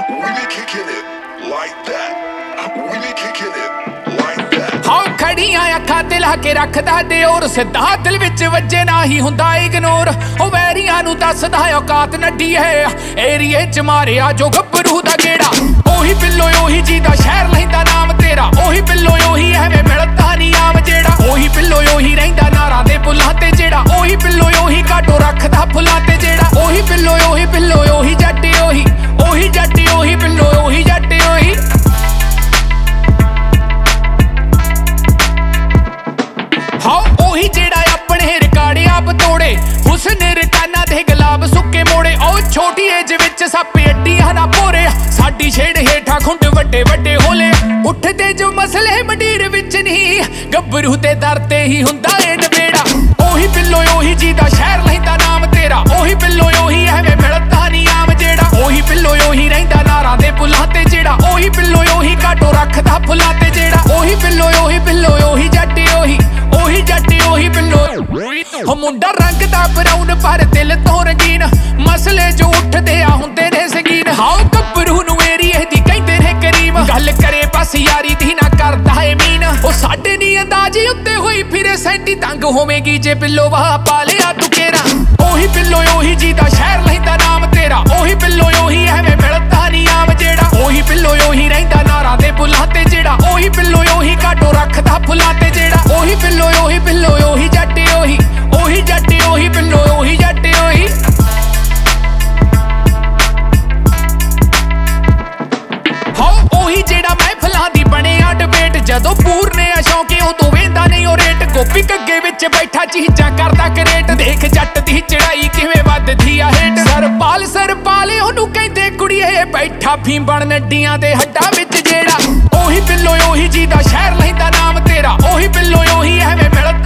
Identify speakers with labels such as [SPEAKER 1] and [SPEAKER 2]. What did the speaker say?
[SPEAKER 1] We be kicking it like that. We be kicking it like that.
[SPEAKER 2] हाँ खड़ियां अखां ते ला के रखदा दिओर सिद्धा दिल विच वज्जे ना ही हुंदा इग्नोर ओ वैरियां नूं दसदा औकात नड्डी है एरिए च मारिया जो गब्बरू दा गेड़ा ओही पिल्लो ओही जी दा शहर लहिंदा नाम तेरा ओही पिल्लो ओही एवें मिलदा नी आम जेड़ा ओही पिल्लो ओही रहिंदा नारां दे पुल्लां ते जेड़ा ओही पिल्लो ओही काटो रखदा फुल्लां ते जेड़ा ओही पिल्लो ओही जट्ट ओही जट्ट ओही पिल्लो ओही जट्ट ओही हाँ ओही जेड़ा अपने रिकार्ड आप तोड़े हुस्न रकाना दे गुलाब सुक्के मोड़े ओ छोटी एज विच सप अड्डियां ना भोरे साडी छेड़ हेठा खुंड वड्डे वड्डे होले उठदे जो मसले मंडीर विच नहीं गब्बरू ते दर ते ही हुंदा ए नवेड़ा ओही पिल्लो ओही जी दा शहर लहिंदा नाम तेरा ओही पिल्लो ओही एवें मिलदा नी आम जेड़ा ओही पिल्लो ओही रहिंदा नारां दे पुल्लां ते जेड़ा ओही पिल्लो ओही काटो रखदा फुल्लां ते जेड़ा ओही पिल्लो ओही जट्ट ओही जट्ट ओही पिल्लो हो मुंडा रंग दा ब्राउन पर दिल तो रंगीन मसले जो उठदे आ हुंदे ने संगीन हाओ गब्बरू नूं एरिए दी कहंदे ने करीम गल करे बस यारी दी ना करदा है मीन ओ साडे नी अंदाजे उत्ते होई फिरे सैंटी तंग होवेगी जे पिल्लो वाह पा लिया तू केरा ओही पिल्लो ओही जी दा शहर लहिंदा नाम तेरा ओही पिल्लो ओही एवें मिलदा नी आम जेड़ा ओही पिल्लो ओही रहिंदा नारां दे पुल्लां ते जेड़ा ओही पिल्लो ओही काटो रखदा फुल्लां ते जेड़ा ओही पिल्लो ओही जट्ट ओही पिल्लो ओही जट्ट ओही हाँ ओही जेड़ा महफिलां दी बणिया डिबेट जदों पूरने आ शौके उदों वेंदा नहीं ओ रेट गोपी कग्गे विच बैठा चीजां करदा करेट देख जट्ट दी चढ़ाई किवें वधदी आ हेठ सरपाल ओनूं कहंदे कुड़िए बैठा फींबण नड्डियां दे हड्डां विच जेड़ा ओही पिल्लो ओही जी दा शहर लहिंदा नाम तेरा ओही पिल्लो ओही एवें मिलदा